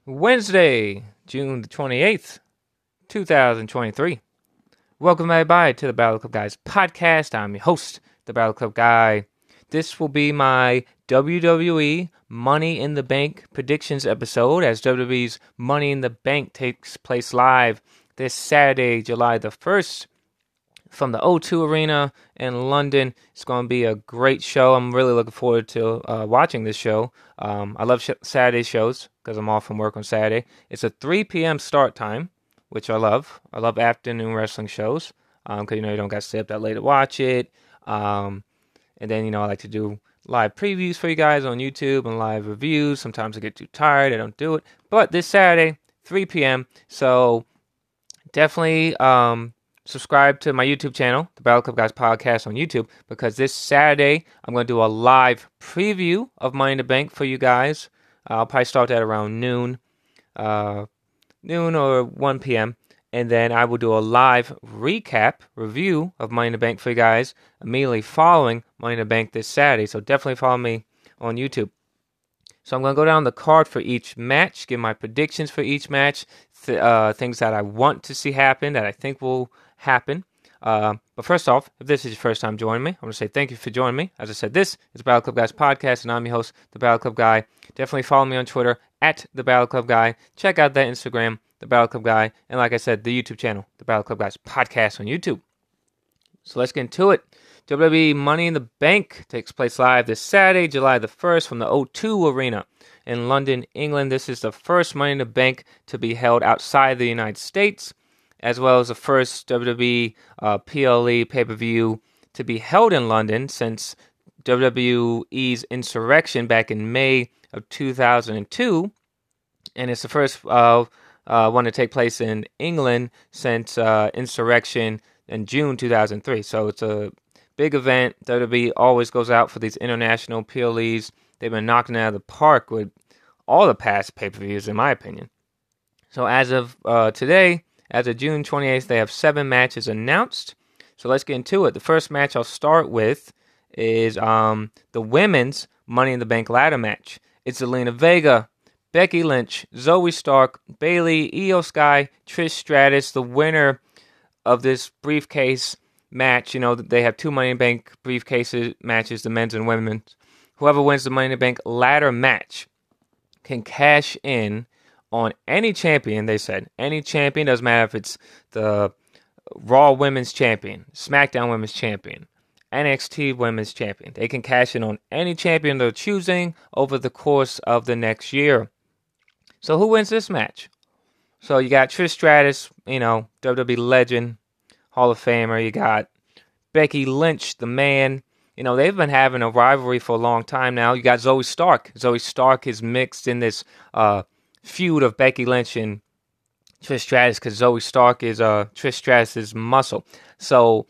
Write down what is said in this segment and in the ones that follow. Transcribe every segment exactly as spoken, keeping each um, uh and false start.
Wednesday, June the twenty-eighth, two thousand twenty-three. Welcome, everybody, to the Battle Club Guys podcast. I'm your host, the Battle Club Guy. This will be my W W E Money in the Bank predictions episode, as W W E's Money in the Bank takes place live this Saturday, July the first, from the O two Arena in London. It's going to be a great show. I'm really looking forward to uh, watching this show. Um, I love sh- Saturday shows because I'm off from work on Saturday. It's a three p.m. start time, which I love. I love afternoon wrestling shows because, um, you know, you don't got to stay up that late to watch it. Um, and then, you know, I like to do live previews for you guys on YouTube and live reviews. Sometimes I get too tired. I don't do it. But this Saturday, three p.m. So definitely... Um, subscribe to my YouTube channel, the Battle Club Guys podcast on YouTube, because this Saturday I'm going to do a live preview of Money in the Bank for you guys. Uh, I'll probably start at around noon, uh, noon or one p.m. And then I will do a live recap review of Money in the Bank for you guys immediately following Money in the Bank this Saturday. So definitely follow me on YouTube. So I'm going to go down the card for each match, give my predictions for each match, th- uh, things that I want to see happen, that I think will happen. Uh, but first off, if this is your first time joining me, I want to say thank you for joining me. As I said, this is the Battle Club Guys podcast, and I'm your host, the Battle Club Guy. Definitely follow me on Twitter, at the Battle Club Guy. Check out that Instagram, the Battle Club Guy. And like I said, the YouTube channel, the Battle Club Guys podcast on YouTube. So let's get into it. W W E Money in the Bank takes place live this Saturday, July the first, from the O two Arena in London, England. This is the first Money in the Bank to be held outside the United States, as well as the first W W E uh, P L E pay-per-view to be held in London since W W E's Insurrection back in May of two thousand two. And it's the first uh, uh, one to take place in England since uh, Insurrection in June two thousand three. So it's a big event. W W E always goes out for these international P L Es. They've been knocking it out of the park with all the past pay-per-views, in my opinion. So as of uh, today, as of June twenty-eighth, they have seven matches announced. So let's get into it. The first match I'll start with is um, the women's Money in the Bank ladder match. It's Zelina Vega, Becky Lynch, Zoe Stark, Bayley, Io Sky, Trish Stratus, the winner of this briefcase match. You know, they have two Money in the Bank briefcases matches, the men's and women's. Whoever wins the Money in the Bank ladder match can cash in on any champion, they said. Any champion, doesn't matter if it's the Raw Women's Champion, SmackDown Women's Champion, N X T Women's Champion. They can cash in on any champion they're choosing over the course of the next year. So who wins this match? So you got Trish Stratus, you know, W W E legend, Hall of Famer. You got Becky Lynch, the man. You know, they've been having a rivalry for a long time now. You got Zoe Stark. Zoe Stark is mixed in this uh, feud of Becky Lynch and Trish Stratus because Zoe Stark is uh, Trish Stratus' muscle. So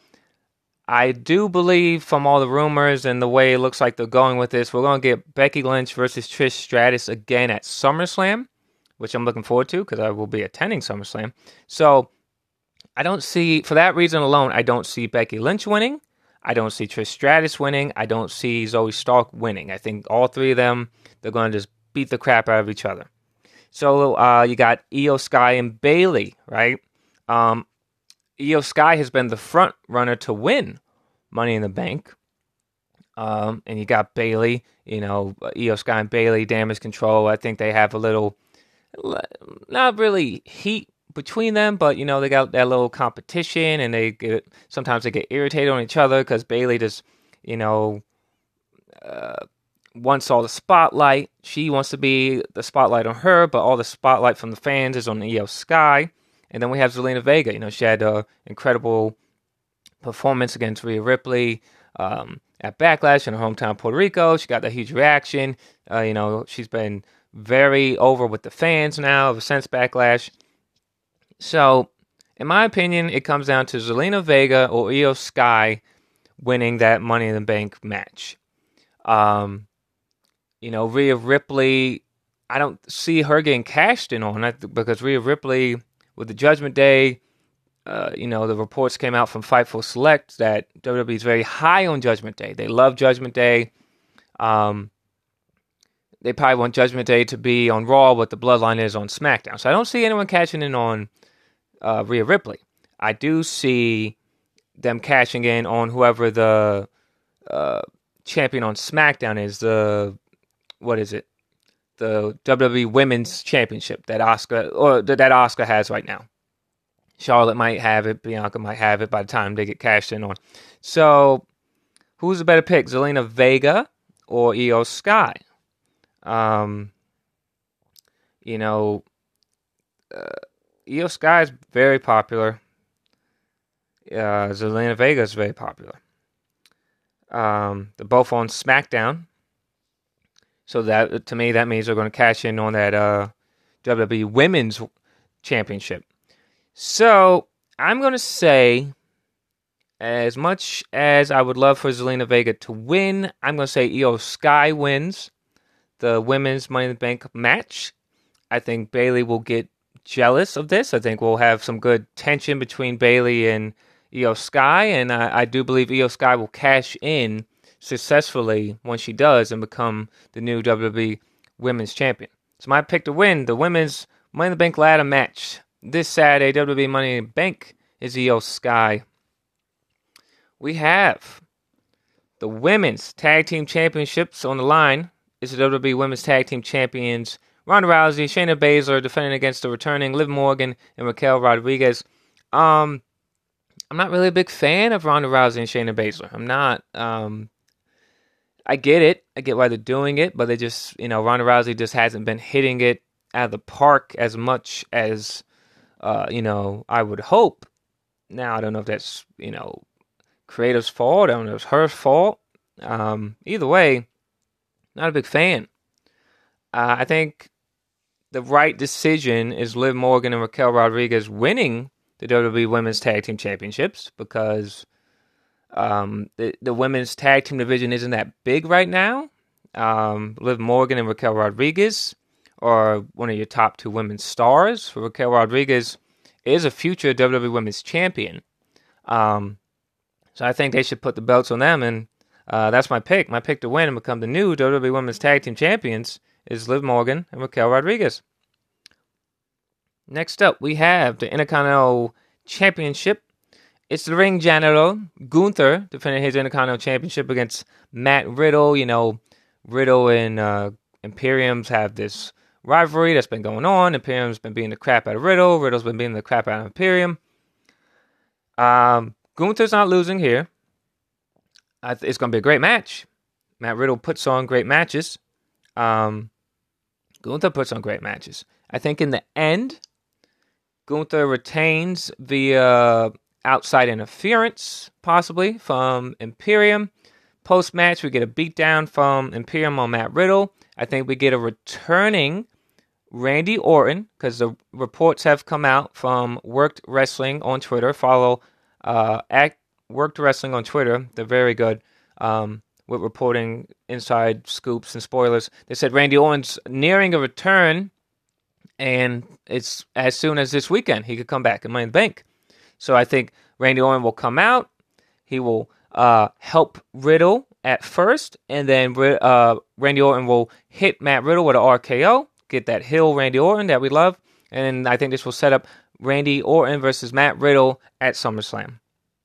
I do believe from all the rumors and the way it looks like they're going with this, we're going to get Becky Lynch versus Trish Stratus again at SummerSlam, which I'm looking forward to because I will be attending SummerSlam. So I don't see, for that reason alone, I don't see Becky Lynch winning. I don't see Trish Stratus winning. I don't see Zoe Stark winning. I think all three of them, they're going to just beat the crap out of each other. So uh, you got Io Sky and Bayley, right? Um, Io Sky has been the front runner to win Money in the Bank. Um, and you got Bayley, you know, Io Sky and Bayley, Damage Control. I think they have a little, not really heat between them, but you know they got that little competition, and they get sometimes they get irritated on each other because Bayley just, you know, uh, wants all the spotlight. She wants to be the spotlight on her, but all the spotlight from the fans is on Io Sky. And then we have Zelina Vega. You know, she had an incredible performance against Rhea Ripley um, at Backlash in her hometown, Puerto Rico. She got that huge reaction. Uh, you know, she's been very over with the fans now ever since Backlash. So, in my opinion, it comes down to Zelina Vega or Io Sky winning that Money in the Bank match. Um, you know, Rhea Ripley, I don't see her getting cashed in on it because Rhea Ripley, with the Judgment Day, uh, you know, the reports came out from Fightful Select that W W E is very high on Judgment Day. They love Judgment Day. Um, they probably want Judgment Day to be on Raw, what the Bloodline is on SmackDown. So I don't see anyone cashing in on uh, Rhea Ripley. I do see them cashing in on whoever the uh, champion on SmackDown is. The what is it? The W W E Women's Championship that Asuka or that Asuka has right now. Charlotte might have it. Bianca might have it by the time they get cashed in on. So, who's a better pick, Zelina Vega or Io Sky? Um, you know, uh, Io Sky is very popular. Uh, Zelina Vega is very popular. Um, they're both on SmackDown. So that, to me, that means they're going to cash in on that uh, W W E Women's Championship. So, I'm going to say, as much as I would love for Zelina Vega to win, I'm going to say Io Sky wins the Women's Money in the Bank match. I think Bayley will get jealous of this. I think we'll have some good tension between Bayley and Io Sky, and I, I do believe Io Sky will cash in successfully once she does and become the new W W E Women's Champion. So my pick to win the Women's Money in the Bank ladder match this Saturday, W W E Money in the Bank, is Io Sky. We have the Women's Tag Team Championships on the line. It's the W W E Women's Tag Team Champions Ronda Rousey, Shayna Baszler defending against the returning Liv Morgan and Raquel Rodriguez. Um, I'm not really a big fan of Ronda Rousey and Shayna Baszler. I'm not. Um, I get it. I get why they're doing it, but they just, you know, Ronda Rousey just hasn't been hitting it out of the park as much as, uh, you know, I would hope. Now, I don't know if that's, you know, creative's fault. I don't know if it's her fault. Um, either way, not a big fan. Uh, I think the right decision is Liv Morgan and Raquel Rodriguez winning the W W E Women's Tag Team Championships because um, the, the women's tag team division isn't that big right now. Um, Liv Morgan and Raquel Rodriguez are one of your top two women's stars. Raquel Rodriguez is a future W W E Women's Champion. Um, so I think they should put the belts on them, and uh, that's my pick. My pick to win and become the new W W E Women's Tag Team Champions is Liv Morgan and Raquel Rodriguez. Next up, we have the Intercontinental Championship. It's the ring general, Gunther, defending his Intercontinental Championship against Matt Riddle. You know, Riddle and uh, Imperiums have this rivalry that's been going on. Imperium's been beating the crap out of Riddle. Riddle's been beating the crap out of Imperium. Um, Gunther's not losing here. I th- it's going to be a great match. Matt Riddle puts on great matches. Um, Gunther puts on great matches. I think in the end, Gunther retains via outside interference, possibly, from Imperium. Post-match, we get a beatdown from Imperium on Matt Riddle. I think we get a returning Randy Orton, because the reports have come out from Worked Wrestling on Twitter. Follow uh, at Worked Wrestling on Twitter. They're very good um, with reporting inside scoops and spoilers. They said Randy Orton's nearing a return, and it's as soon as this weekend he could come back and Money in the Bank. So I think Randy Orton will come out. He will uh, help Riddle at first, and then uh, Randy Orton will hit Matt Riddle with an R K O, get that heel Randy Orton that we love, and I think this will set up Randy Orton versus Matt Riddle at SummerSlam.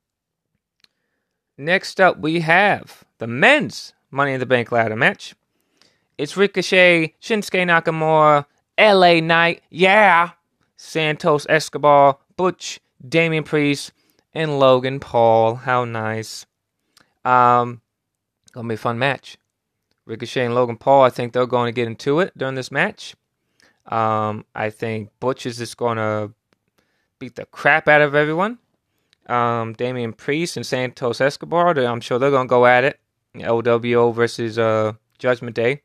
Next up, we have the men's Money in the Bank ladder match. It's Ricochet, Shinsuke Nakamura, L A Knight, yeah, Santos Escobar, Butch, Damian Priest, and Logan Paul. How nice. Um, gonna be a fun match. Ricochet and Logan Paul, I think they're going to get into it during this match. Um, I think Butch is just going to beat the crap out of everyone. Um, Damian Priest and Santos Escobar, I'm sure they're going to go at it. L W O versus uh, Judgment Day.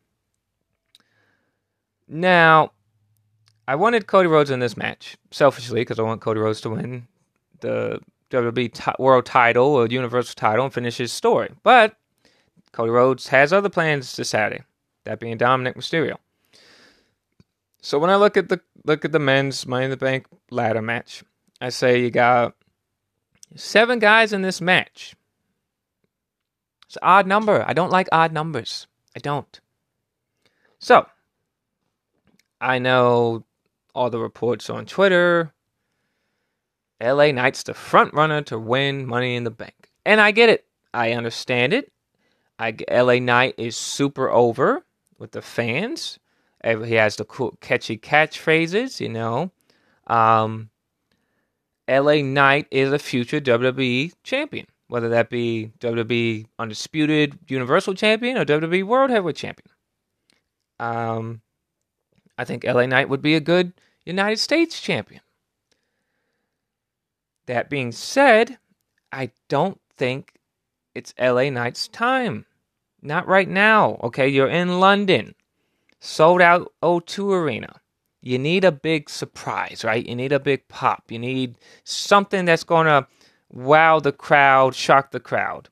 Now, I wanted Cody Rhodes in this match, selfishly, because I want Cody Rhodes to win the W W E t- World title or Universal title and finish his story. But Cody Rhodes has other plans this Saturday, that being Dominic Mysterio. So when I look at the look at the men's Money in the Bank ladder match, I say you got seven guys in this match. It's an odd number. I don't like odd numbers. I don't. So, I know all the reports on Twitter. L A Knight's the front runner to win Money in the Bank. And I get it. I understand it. I, L A Knight is super over with the fans. He has the cool, catchy catchphrases, you know. Um, L A Knight is a future W W E champion, whether that be W W E Undisputed Universal Champion or W W E World Heavyweight Champion. Um, I think L A Knight would be a good United States champion. That being said, I don't think it's L A Knight's time. Not right now, okay? You're in London. Sold out O two Arena. You need a big surprise, right? You need a big pop. You need something that's going to wow the crowd, shock the crowd.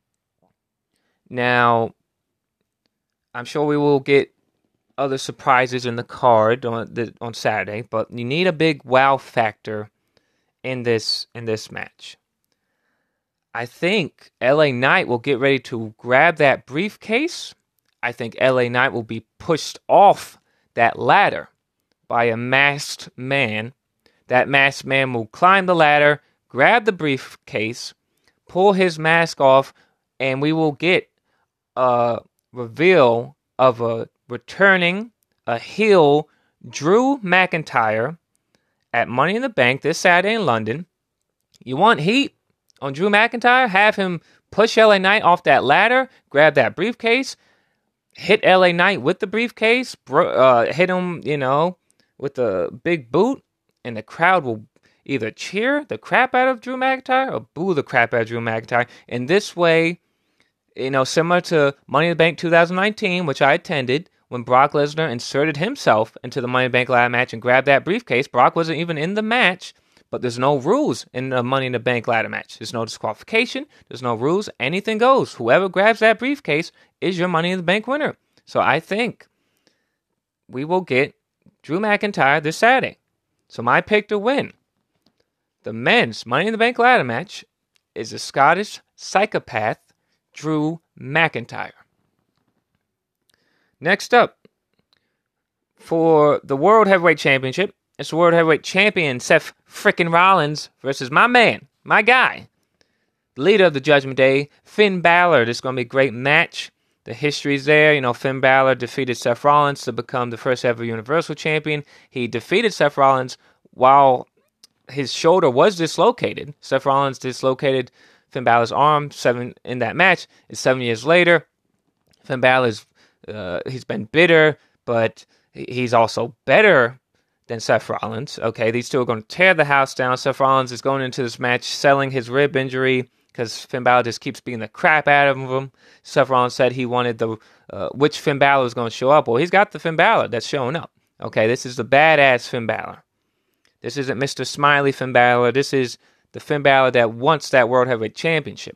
Now, I'm sure we will get other surprises in the card on the, on Saturday, but you need a big wow factor in this in this match. I think L A Knight will get ready to grab that briefcase. I think L A Knight will be pushed off that ladder by a masked man. That masked man will climb the ladder, grab the briefcase, pull his mask off, and we will get a reveal of a returning, a heel Drew McIntyre at Money in the Bank this Saturday in London. You want heat on Drew McIntyre? Have him push L A Knight off that ladder, grab that briefcase, hit L A Knight with the briefcase, uh, hit him, you know, with the big boot, and the crowd will either cheer the crap out of Drew McIntyre or boo the crap out of Drew McIntyre. In this way, you know, similar to Money in the Bank twenty nineteen, which I attended, when Brock Lesnar inserted himself into the Money in the Bank ladder match and grabbed that briefcase. Brock wasn't even in the match, but there's no rules in the Money in the Bank ladder match. There's no disqualification. There's no rules. Anything goes. Whoever grabs that briefcase is your Money in the Bank winner. So I think we will get Drew McIntyre this Saturday. So my pick to win the men's Money in the Bank ladder match is the Scottish psychopath, Drew McIntyre. Next up, for the World Heavyweight Championship, it's the World Heavyweight Champion Seth frickin' Rollins versus my man, my guy, the leader of the Judgment Day, Finn Balor. This is going to be a great match. The history's there. You know, Finn Balor defeated Seth Rollins to become the first ever Universal Champion. He defeated Seth Rollins while his shoulder was dislocated. Seth Rollins dislocated Finn Balor's arm seven in that match. It's seven years later. Finn Balor's uh, he's been bitter, but he's also better than Seth Rollins. Okay, these two are going to tear the house down. Seth Rollins is going into this match selling his rib injury because Finn Balor just keeps beating the crap out of him. Seth Rollins said he wanted the uh, which Finn Balor was going to show up. Well, he's got the Finn Balor that's showing up. Okay, this is the badass Finn Balor. This isn't Mister Smiley Finn Balor. This is the Finn Balor that wants that World Heavyweight Championship.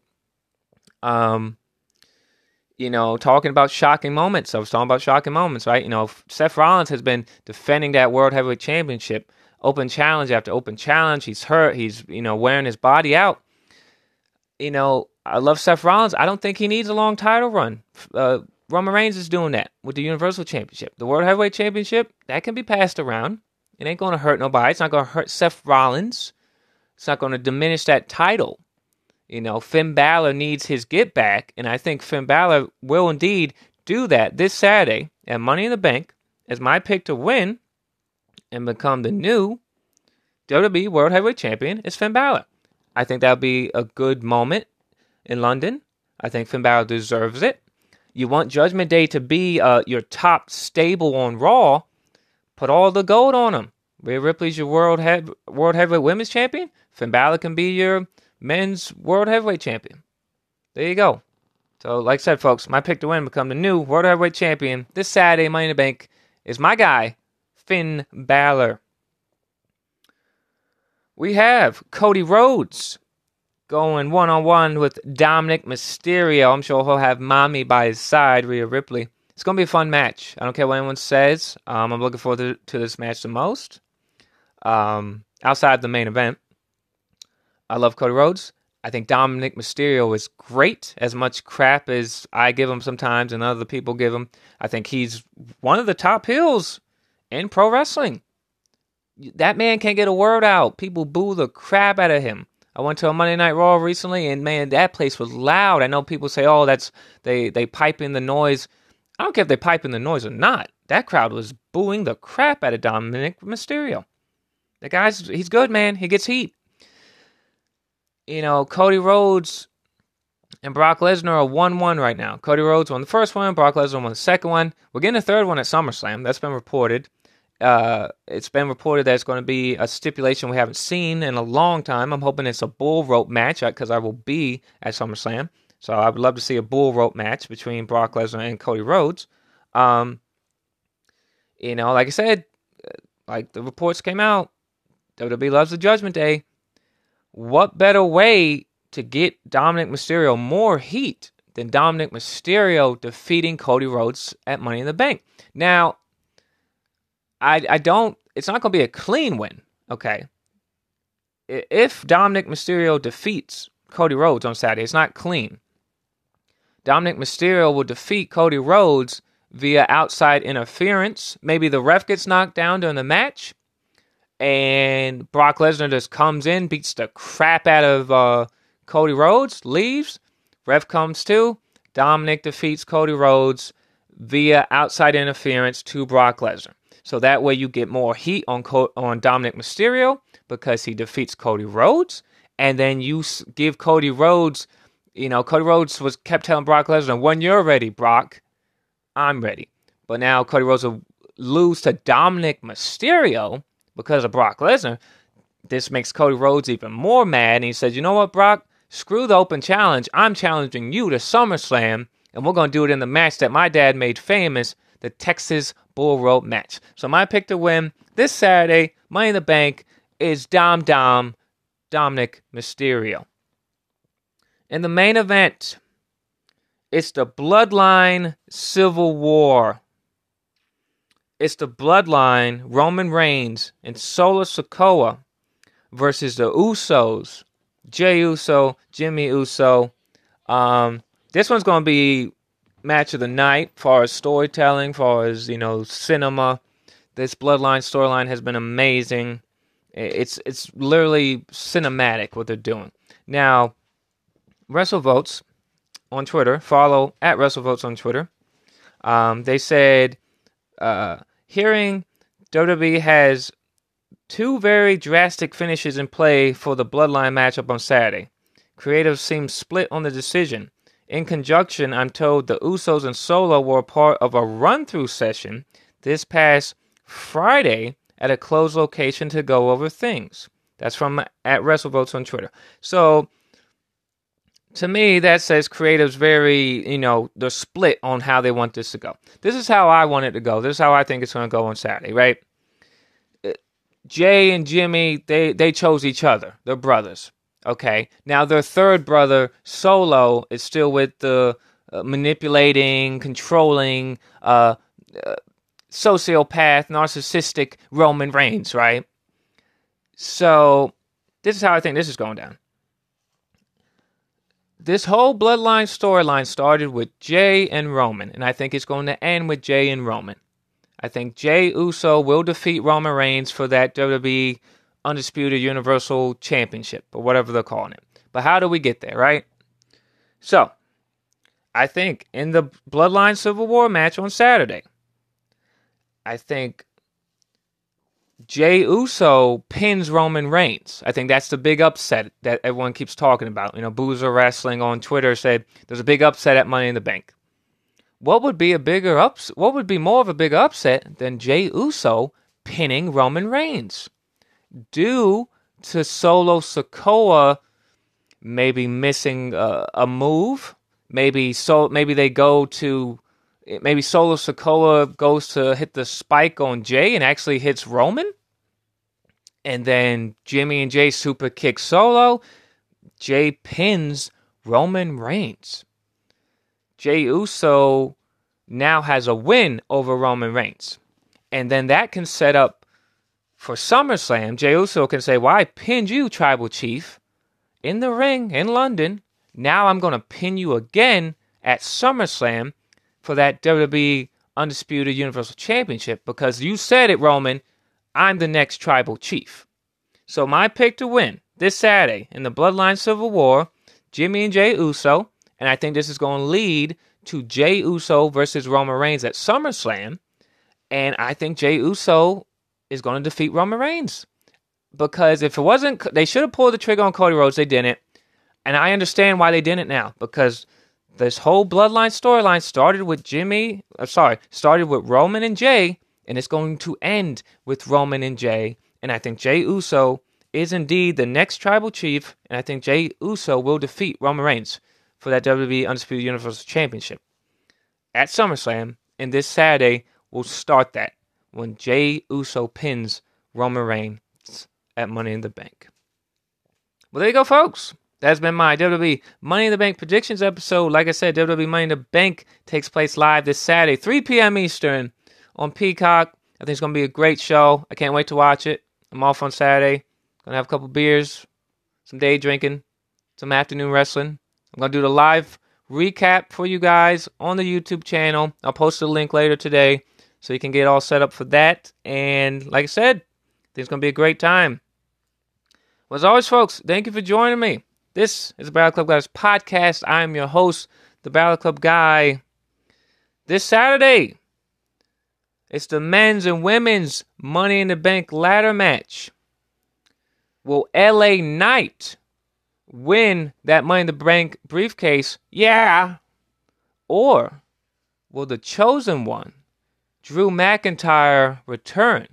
Um, you know, talking about shocking moments. I was talking about shocking moments, right? You know, Seth Rollins has been defending that World Heavyweight Championship, open challenge after open challenge. He's hurt. He's, you know, wearing his body out. You know, I love Seth Rollins. I don't think he needs a long title run. Uh, Roman Reigns is doing that with the Universal Championship. The World Heavyweight Championship, that can be passed around. It ain't going to hurt nobody. It's not going to hurt Seth Rollins. It's not going to diminish that title. You know, Finn Balor needs his get back, and I think Finn Balor will indeed do that this Saturday at Money in the Bank as my pick to win and become the new W W E World Heavyweight Champion is Finn Balor. I think that'll be a good moment in London. I think Finn Balor deserves it. You want Judgment Day to be uh, your top stable on Raw, put all the gold on him. Rhea Ripley's your World, Head- World Heavyweight Women's Champion. Finn Balor can be your Men's World Heavyweight Champion. There you go. So, like I said, folks, my pick to win, become the new World Heavyweight Champion this Saturday, Money in the Bank, is my guy, Finn Balor. We have Cody Rhodes going one-on-one with Dominic Mysterio. I'm sure he'll have Mommy by his side, Rhea Ripley. It's going to be a fun match. I don't care what anyone says. Um, I'm looking forward to, to this match the most. Um, outside the main event. I love Cody Rhodes. I think Dominic Mysterio is great, as much crap as I give him sometimes and other people give him. I think he's one of the top heels in pro wrestling. That man can't get a word out. People boo the crap out of him. I went to a Monday Night Raw recently, and man, that place was loud. I know people say, oh, that's they, they pipe in the noise. I don't care if they pipe in the noise or not. That crowd was booing the crap out of Dominic Mysterio. The guy's, he's good, man. He gets heat. You know, Cody Rhodes and Brock Lesnar are one one right now. Cody Rhodes won the first one. Brock Lesnar won the second one. We're getting a third one at SummerSlam. That's been reported. Uh, it's been reported that it's going to be a stipulation we haven't seen in a long time. I'm hoping it's a bull rope match because I will be at SummerSlam. So I would love to see a bull rope match between Brock Lesnar and Cody Rhodes. Um, you know, like I said, like the reports came out, W W E loves the Judgment Day. What better way to get Dominic Mysterio more heat than Dominic Mysterio defeating Cody Rhodes at Money in the Bank? Now, I I don't, it's not going to be a clean win, okay? If Dominic Mysterio defeats Cody Rhodes on Saturday, it's not clean. Dominic Mysterio will defeat Cody Rhodes via outside interference. Maybe the ref gets knocked down during the match, and Brock Lesnar just comes in, beats the crap out of uh, Cody Rhodes, leaves. Ref comes to. Dominic defeats Cody Rhodes via outside interference to Brock Lesnar. So that way you get more heat on Co- on Dominic Mysterio because he defeats Cody Rhodes. And then you give Cody Rhodes, you know, Cody Rhodes was kept telling Brock Lesnar, when you're ready, Brock, I'm ready. But now Cody Rhodes will lose to Dominic Mysterio because of Brock Lesnar. This makes Cody Rhodes even more mad. And he says, you know what, Brock? Screw the open challenge. I'm challenging you to SummerSlam. And we're going to do it in the match that my dad made famous, the Texas Bull Rope match. So my pick to win this Saturday, Money in the Bank, is Dom Dom, Dominic Mysterio. In the main event, it's the Bloodline Civil War. It's the Bloodline, Roman Reigns and Solo Sikoa versus the Usos, Jey Uso, Jimmy Uso. Um, this one's going to be match of the night as far as storytelling, as far as, you know, cinema. This Bloodline storyline has been amazing. It's it's literally cinematic what they're doing. Now, WrestleVotes on Twitter, follow at WrestleVotes on Twitter. Um, they said, uh, hearing W W E has two very drastic finishes in play for the Bloodline matchup on Saturday. Creative seems split on the decision. In conjunction, I'm told the Usos and Solo were part of a run-through session this past Friday at a closed location to go over things. That's from at WrestleVotes on Twitter. So, to me, that says creative's very, you know, they're split on how they want this to go. This is how I want it to go. This is how I think it's going to go on Saturday, right? Jay and Jimmy, they, they chose each other. They're brothers. Okay, now their third brother, Solo, is still with the uh, manipulating, controlling, uh, uh, sociopath, narcissistic Roman Reigns, right? So, this is how I think this is going down. This whole Bloodline storyline started with Jay and Roman, and I think it's going to end with Jay and Roman. I think Jey Uso will defeat Roman Reigns for that W W E Undisputed Universal Championship, or whatever they're calling it. But how do we get there, right? So, I think in the Bloodline Civil War match on Saturday, I think Jey Uso pins Roman Reigns. I think that's the big upset that everyone keeps talking about. You know, Boozer Wrestling on Twitter said there's a big upset at Money in the Bank. What would be a bigger ups? What would be more of a big upset than Jey Uso pinning Roman Reigns? Due to Solo Sikoa maybe missing a, a move, maybe so maybe they go to maybe Solo Sikoa goes to hit the spike on Jay and actually hits Roman, and then Jimmy and Jay super kick Solo. Jay pins Roman Reigns. Jey Uso now has a win over Roman Reigns, and then that can set up for SummerSlam. Jey Uso can say, well, I pinned you, Tribal Chief, in the ring in London. Now I'm going to pin you again at SummerSlam for that W W E Undisputed Universal Championship, because you said it, Roman. I'm the next tribal chief. So my pick to win this Saturday in the Bloodline Civil War, Jimmy and Jey Uso, and I think this is going to lead to Jey Uso versus Roman Reigns at SummerSlam, and I think Jey Uso is going to defeat Roman Reigns. Because if it wasn't, they should have pulled the trigger on Cody Rhodes, they didn't, and I understand why they didn't now, because this whole Bloodline storyline started with Jimmy, uh, sorry, started with Roman and Jey, and it's going to end with Roman and Jey, and I think Jey Uso is indeed the next tribal chief, and I think Jey Uso will defeat Roman Reigns for that W W E Undisputed Universal Championship at SummerSlam, and this Saturday will start that when Jey Uso pins Roman Reigns at Money in the Bank. Well, there you go, folks. That's been my W W E Money in the Bank predictions episode. Like I said, W W E Money in the Bank takes place live this Saturday, three p.m. Eastern on Peacock. I think it's going to be a great show. I can't wait to watch it. I'm off on Saturday. Going to have a couple beers, some day drinking, some afternoon wrestling. I'm going to do the live recap for you guys on the YouTube channel. I'll post a link later today so you can get all set up for that. And like I said, I think it's going to be a great time. Well, as always, folks, thank you for joining me. This is the Battle Club Guys podcast. I am your host, the Battle Club Guy. This Saturday, it's the men's and women's Money in the Bank ladder match. Will L A Knight win that Money in the Bank briefcase? Yeah. Or will the chosen one, Drew McIntyre, return?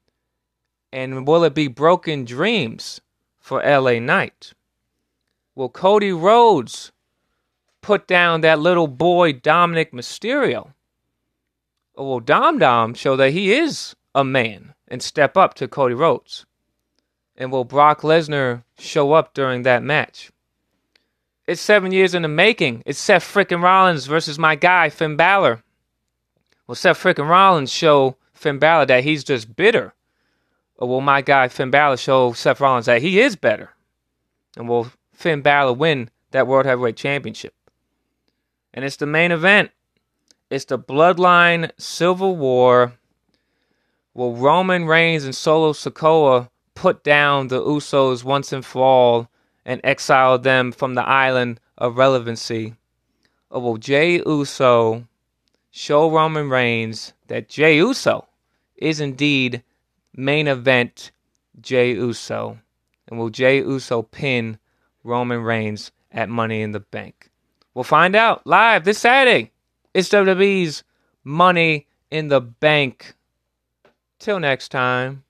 And will it be broken dreams for L A Knight? Will Cody Rhodes put down that little boy Dominic Mysterio? Or will Dom Dom show that he is a man and step up to Cody Rhodes? And will Brock Lesnar show up during that match? It's seven years in the making. It's Seth frickin' Rollins versus my guy Finn Balor. Will Seth frickin' Rollins show Finn Balor that he's just bitter? Or will my guy Finn Balor show Seth Rollins that he is better? And will Finn Balor win that World Heavyweight Championship? And it's the main event. It's the Bloodline Civil War. Will Roman Reigns and Solo Sikoa put down the Usos once and for all and exile them from the island of relevancy? Or will Jey Uso show Roman Reigns that Jey Uso is indeed main event Jey Uso? And will Jey Uso pin Roman Reigns at Money in the Bank? We'll find out live this Saturday. It's W W E's Money in the Bank. Till next time.